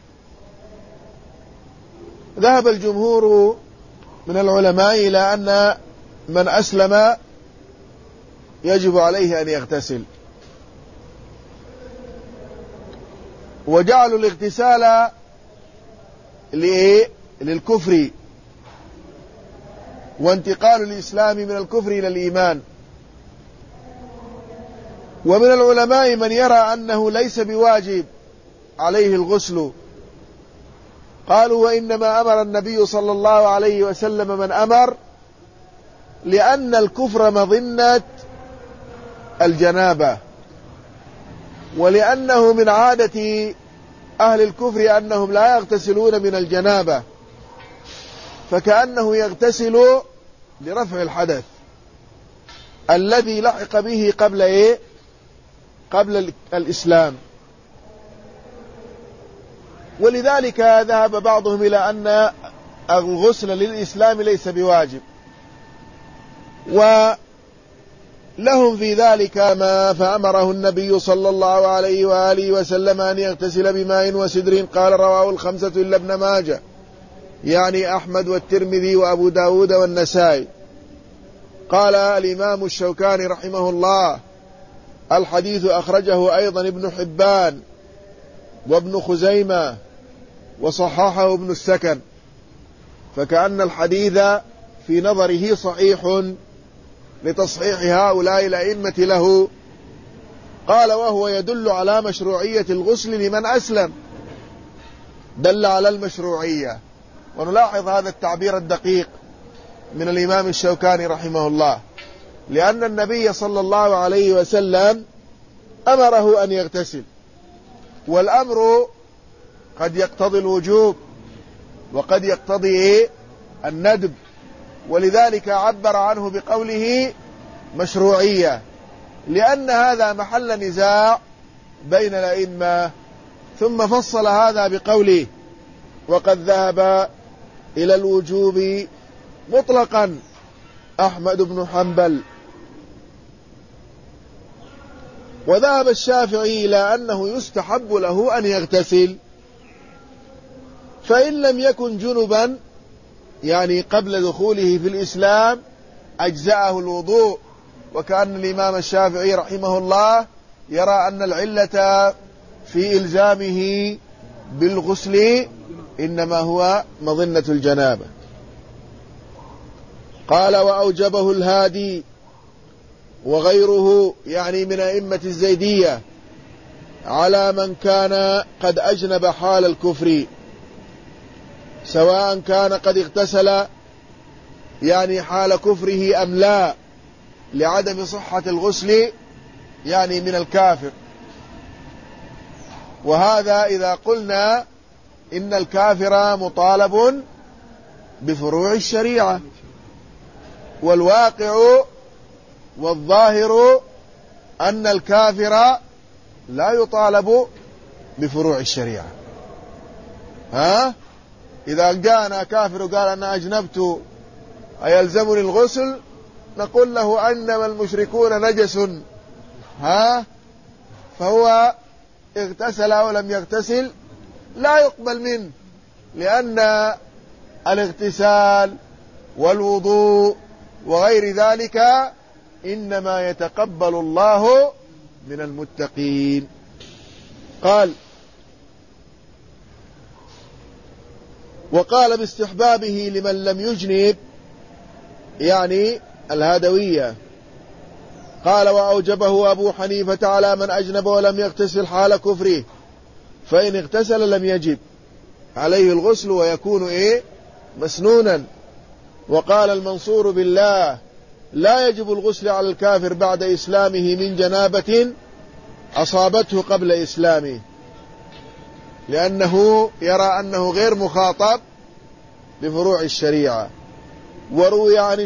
ذهب الجمهور من العلماء إلى أن من أسلم يجب عليه أن يغتسل، وجعلوا الاغتسال للكفر وانتقال الإسلام من الكفر إلى الإيمان. ومن العلماء من يرى أنه ليس بواجب عليه الغسل، قالوا وإنما أمر النبي صلى الله عليه وسلم من أمر لأن الكفر مظنة الجنابة، ولأنه من عادة أهل الكفر أنهم لا يغتسلون من الجنابة، فكأنه يغتسل لرفع الحدث الذي لحق به قبل الإسلام. ولذلك ذهب بعضهم إلى أن الغسل للإسلام ليس بواجب، ولهم في ذلك ما فأمره النبي صلى الله عليه وآله وسلم أن يغتسل بماء وسدر. قال رواه الخمسة إلا ابن ماجه، يعني أحمد والترمذي وأبو داود والنسائي. قال الإمام الشوكاني رحمه الله الحديث أخرجه أيضا ابن حبان وابن خزيمة وصححه ابن السكن، فكأن الحديث في نظره صحيح لتصحيح هؤلاء الأئمة له. قال وهو يدل على مشروعية الغسل لمن أسلم، دل على المشروعية. ونلاحظ هذا التعبير الدقيق من الإمام الشوكاني رحمه الله، لأن النبي صلى الله عليه وسلم أمره أن يغتسل، والأمر قد يقتضي الوجوب وقد يقتضي الندب، ولذلك عبر عنه بقوله مشروعية. لأن هذا محل نزاع بين الأئمة. ثم فصل هذا بقوله: وقد ذهب إلى الوجوب مطلقا أحمد بن حنبل. وذهب الشافعي إلى أنه يستحب له أن يغتسل، فإن لم يكن جنبا يعني قبل دخوله في الإسلام أجزأه الوضوء. وكأن الإمام الشافعي رحمه الله يرى أن العلة في إلزامه بالغسل إنما هو مظنة الجنابة. قال: وأوجبه الهادي وغيره يعني من أئمة الزيدية على من كان قد أجنب حال الكفر، سواء كان قد اغتسل يعني حال كفره أم لا، لعدم صحة الغسل يعني من الكافر. وهذا إذا قلنا إن الكافر مطالب بفروع الشريعة، والواقع والظاهر أن الكافر لا يطالب بفروع الشريعة. إذا جاءنا كافر وقال أنا أجنبت أيلزمني الغسل، نقول له أنما المشركون نجس، فهو اغتسل أو لم يغتسل لا يقبل منه، لأن الاغتسال والوضوء وغير ذلك إنما يتقبل الله من المتقين. قال: وقال باستحبابه لمن لم يجنب يعني الهدوية. قال: وأوجبه أبو حنيفة على من أجنب ولم يغتسل حال كفره، فإن اغتسل لم يجب عليه الغسل ويكون مسنونا. وقال المنصور بالله: لا يجب الغسل على الكافر بعد إسلامه من جنابة أصابته قبل إسلامه، لأنه يرى أنه غير مخاطب بفروع الشريعة. وروي عن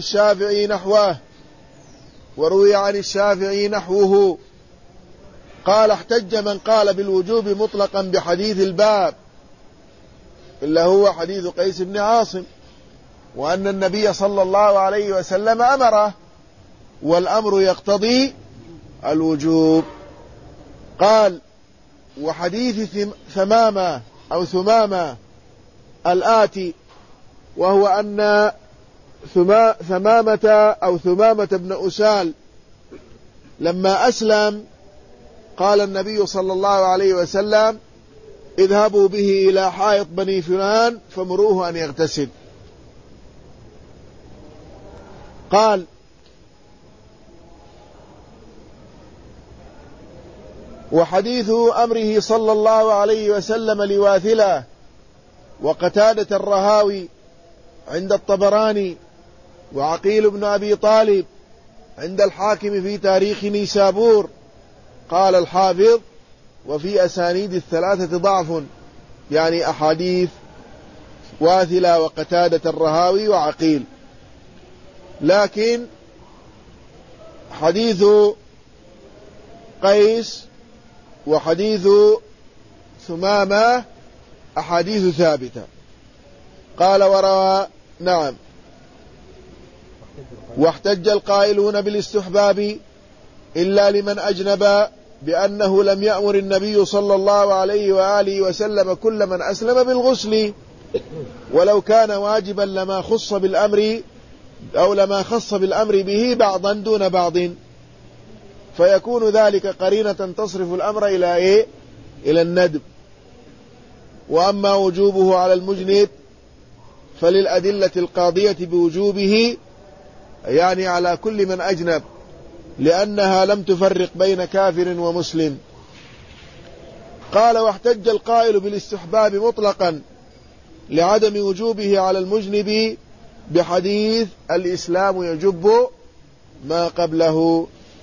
الشافعي نحوه. قال: احتج من قال بالوجوب مطلقا بحديث الباب، إلا هو حديث قيس بن عاصم، وأن النبي صلى الله عليه وسلم أمره، والأمر يقتضي الوجوب. قال: وحديث ثمامة أو ثمامة الآتي، وهو أن ثمامة بن أسال لما أسلم قال النبي صلى الله عليه وسلم: اذهبوا به إلى حائط بني فلان فمروه أن يغتسل. قال: وحديث أمره صلى الله عليه وسلم لواثلة وقتادة الرهاوي عند الطبراني، وعقيل بن أبي طالب عند الحاكم في تاريخ نيسابور. قال الحافظ: وفي أسانيد الثلاثة ضعف، يعني أحاديث واثلة وقتادة الرهاوي وعقيل، لكن حديث قيس وحديث ثمامة أحاديث ثابتة. قال: وروى واحتج القائلون بالاستحباب إلا لمن أجنب بأنه لم يأمر النبي صلى الله عليه وآله وسلم كل من أسلم بالغسل، ولو كان واجبا لما خص بالأمر به بعضا دون بعض، فيكون ذلك قرينة تصرف الأمر إلى الندب. وأما وجوبه على المجنب فللأدلة القاضية بوجوبه يعني على كل من أجنب، لأنها لم تفرق بين كافر ومسلم. قال: واحتج القائل بالاستحباب مطلقا لعدم وجوبه على المجنب بحديث الإسلام يجب ما قبله.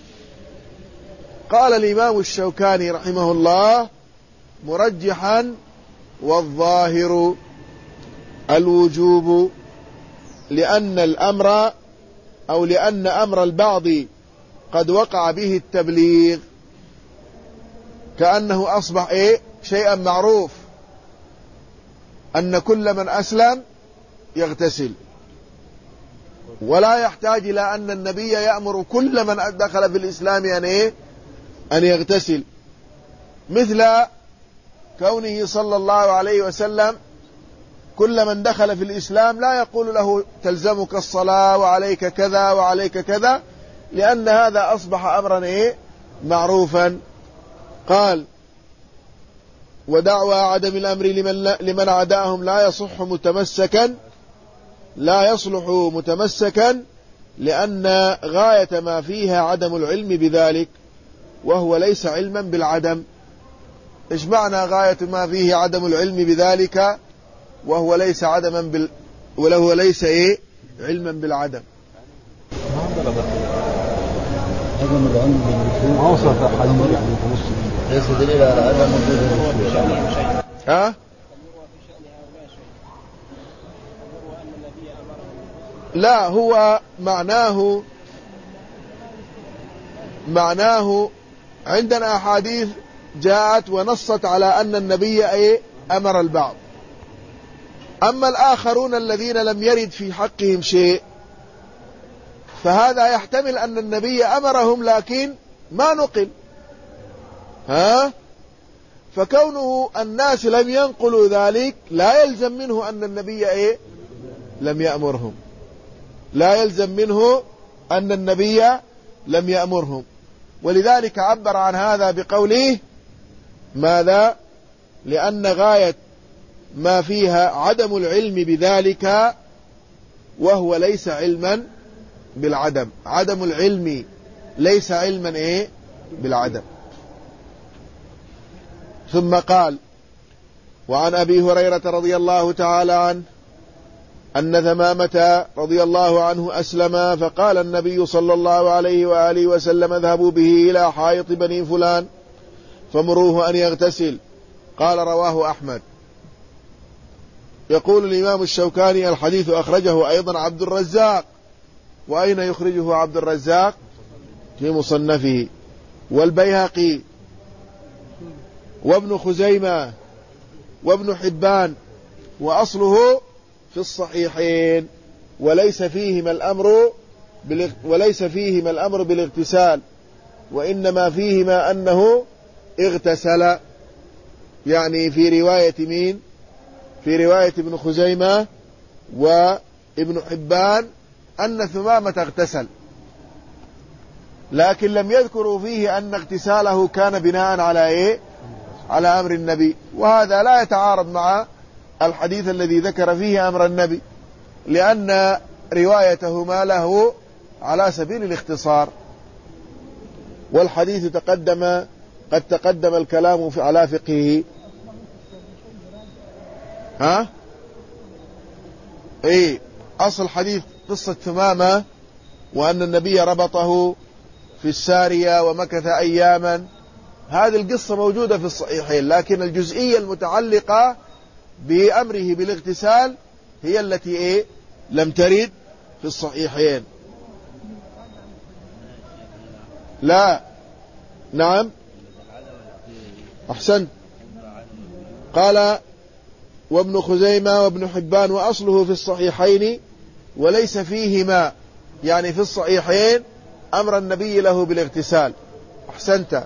قال الإمام الشوكاني رحمه الله مرجحا: والظاهر الوجوب، لأن أمر البعض قد وقع به التبليغ، كأنه أصبح شيئا معروف أن كل من أسلم يغتسل، ولا يحتاج إلى أن النبي يأمر كل من دخل في الإسلام أن يغتسل، مثل كونه صلى الله عليه وسلم كل من دخل في الإسلام لا يقول له تلزمك الصلاة وعليك كذا وعليك كذا، لأن هذا أصبح أمرا معروفا. قال: ودعوى عدم الأمر لمن عداهم لا يصلح متمسكا لأن غاية ما فيها عدم العلم بذلك وهو ليس علما بالعدم. إيش معنى غاية ما فيه عدم العلم بذلك وهو ليس وله ليس علما بالعدم؟ عدم العلم بالوصول أوصف حديث يعني ليس دليل على عدم وجود الوصول. لا، هو معناه عندنا أحاديث جاءت ونصت على أن النبي أمر البعض، أما الآخرون الذين لم يرد في حقهم شيء فهذا يحتمل أن النبي أمرهم لكن ما نقل. فكونه الناس لم ينقلوا ذلك لا يلزم منه أن النبي لم يأمرهم، لا يلزم منه أن النبي لم يأمرهم. ولذلك عبر عن هذا بقوله ماذا؟ لأن غاية ما فيها عدم العلم بذلك وهو ليس علما بالعدم. عدم العلم ليس علما بالعدم. ثم قال: وعن أبي هريرة رضي الله تعالى عنه أن ثمامة رضي الله عنه أسلم، فقال النبي صلى الله عليه وآله وسلم: اذهبوا به إلى حائط بني فلان فمروه أن يغتسل. قال: رواه أحمد. يقول الإمام الشوكاني: الحديث أخرجه أيضا عبد الرزاق. وأين يخرجه عبد الرزاق؟ في مصنفه، والبيهقي وابن خزيمة وابن حبان، وأصله في الصحيحين، وليس فيهما الأمر بالاغتسال، وإنما فيهما أنه اغتسل، يعني في رواية مين؟ في رواية ابن خزيمة وابن حبان أن ثمامة اغتسل، لكن لم يذكروا فيه أن اغتساله كان بناء على على أمر النبي، وهذا لا يتعارض مع الحديث الذي ذكر فيه أمر النبي، لأن روايتهما له على سبيل الاختصار، والحديث قد تقدم الكلام على فقهه. أصل حديث قصة ثمامة وأن النبي ربطه في السارية ومكث أياما، هذه القصة موجودة في الصحيحين، لكن الجزئية المتعلقة بأمره بالاغتسال هي التي لم ترد في الصحيحين. لا، نعم، أحسنت. قال: وابن خزيمة وابن حبان وأصله في الصحيحين وليس فيهما، يعني في الصحيحين أمر النبي له بالاغتسال. أحسنت.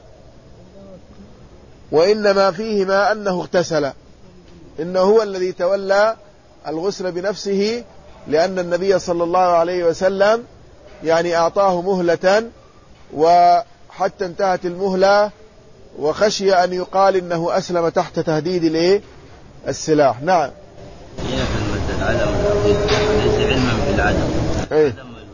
وإنما فيهما أنه اغتسل، إنه هو الذي تولى الغسل بنفسه، لأن النبي صلى الله عليه وسلم يعني أعطاه مهلة وحتى انتهت المهلة، وخشي أن يقال إنه أسلم تحت تهديد السلاح. نعم. هي كلمة العدم ليس علما بالعدم.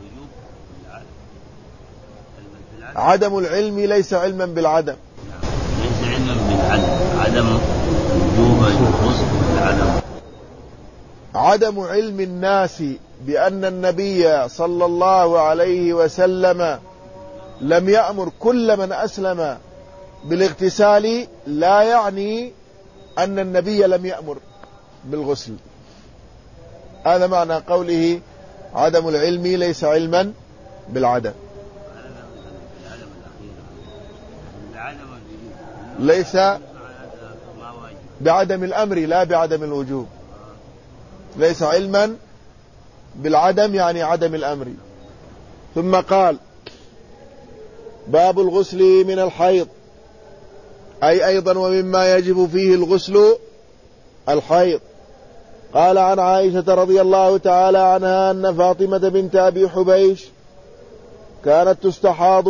عدم العلم ليس علما بالعدم. ليس علما بالعدم. عدم وجوب الغسل بالعدم. عدم علم الناس بأن النبي صلى الله عليه وسلم لم يأمر كل من أسلم بالاغتسال لا يعني أن النبي لم يأمر بالغسل. هذا معنى قوله عدم العلم ليس علما بالعدم. ليس بعدم الأمر لا بعدم الوجوب، ليس علما بالعدم يعني عدم الأمر. ثم قال باب الغسل من الحيض، أي أيضا ومما يجب فيه الغسل الحيض. قال عن عائشة رضي الله تعالى عنها أن فاطمة بنت أبي حبيش كانت تستحاض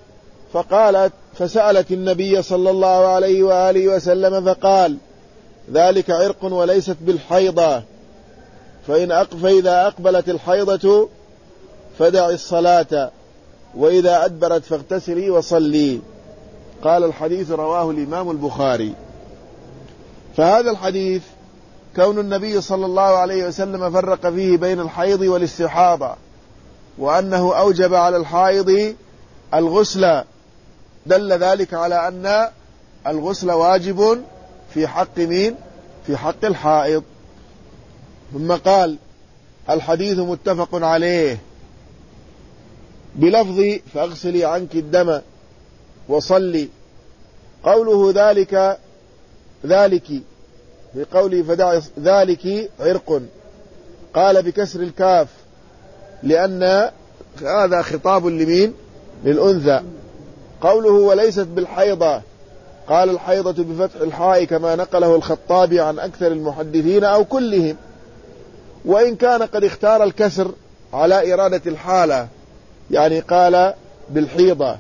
فسألت النبي صلى الله عليه وآله وسلم فقال ذلك عرق وليست بالحيضة، فإذا أقبلت الحيضة فدع الصلاة وإذا أدبرت فاغتسلي وصلي. قال الحديث رواه الإمام البخاري. فهذا الحديث كون النبي صلى الله عليه وسلم فرق فيه بين الحيض والاستحاضة وأنه أوجب على الحائض الغسل دل ذلك على أن الغسل واجب في حق مين؟ في حق الحائض. ثم قال الحديث متفق عليه بلفظ فاغسلي عنك الدم وصلي. قوله ذلك في قوله فدع ذلك عرق، قال بكسر الكاف لأن هذا خطاب لمين؟ للأنثى. قوله وليست بالحيضة، قال الحيضة بفتح الحاء كما نقله الخطابي عن أكثر المحدثين أو كلهم، وإن كان قد اختار الكسر على إرادة الحالة، يعني قال بالحيضة،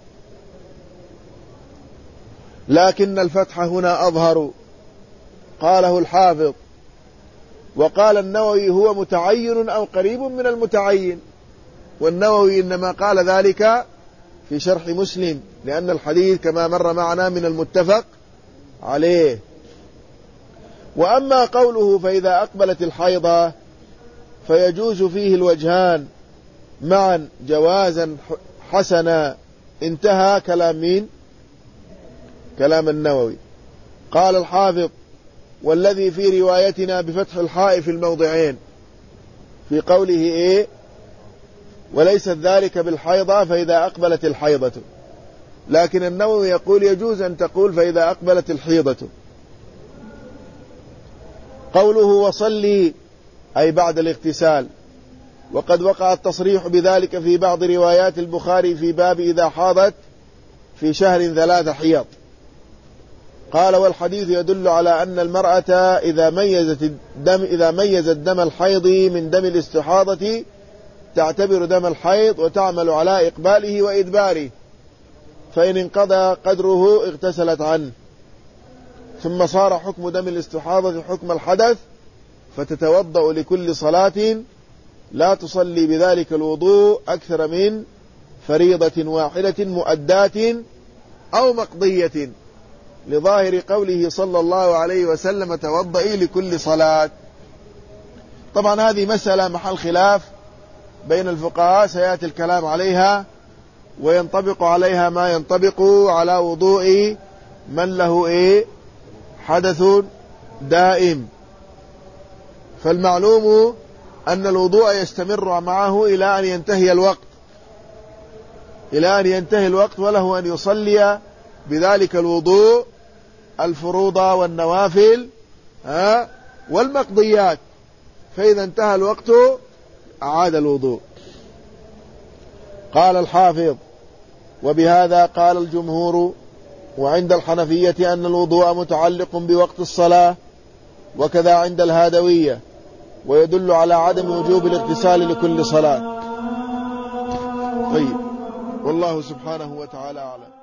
لكن الفتح هنا أظهر، قاله الحافظ. وقال النووي هو متعين أو قريب من المتعين، والنووي إنما قال ذلك في شرح مسلم لأن الحديث كما مر معنا من المتفق عليه. وأما قوله فإذا أقبلت الحيضة فيجوز فيه الوجهان معا جوازا حسنا. انتهى كلام مين؟ كلام النووي. قال الحافظ والذي في روايتنا بفتح الحاء في الموضعين في قوله إيه وليست ذلك بالحيضة فإذا أقبلت الحيضة، لكن النووي يقول يجوز أن تقول فإذا أقبلت الحيضة. قوله وصلي أي بعد الاغتسال، وقد وقع التصريح بذلك في بعض روايات البخاري في باب إذا حاضت في شهر 3 حيض. قال والحديث يدل على أن المرأة إذا ميزت دم الحيض من دم الاستحاضة تعتبر دم الحيض وتعمل على إقباله وإدباره، فإن انقضى قدره اغتسلت عنه، ثم صار حكم دم الاستحاضة حكم الحدث، فتتوضأ لكل صلاة لا تصلي بذلك الوضوء أكثر من فريضة واحدة مؤداة أو مقضية، لظاهر قوله صلى الله عليه وسلم توضئي لكل صلاة. طبعا هذه مسألة محل خلاف بين الفقهاء سيأتي الكلام عليها، وينطبق عليها ما ينطبق على وضوء من له حدث دائم. فالمعلوم أن الوضوء يستمر معه إلى أن ينتهي الوقت، وله أن يصلي بذلك الوضوء الفروض والنوافل والمقضيات، فإذا انتهى الوقت أعاد الوضوء. قال الحافظ وبهذا قال الجمهور، وعند الحنفية أن الوضوء متعلق بوقت الصلاة، وكذا عند الهادوية، ويدل على عدم وجوب الاغتسال لكل صلاة. طيب، والله سبحانه وتعالى أعلم.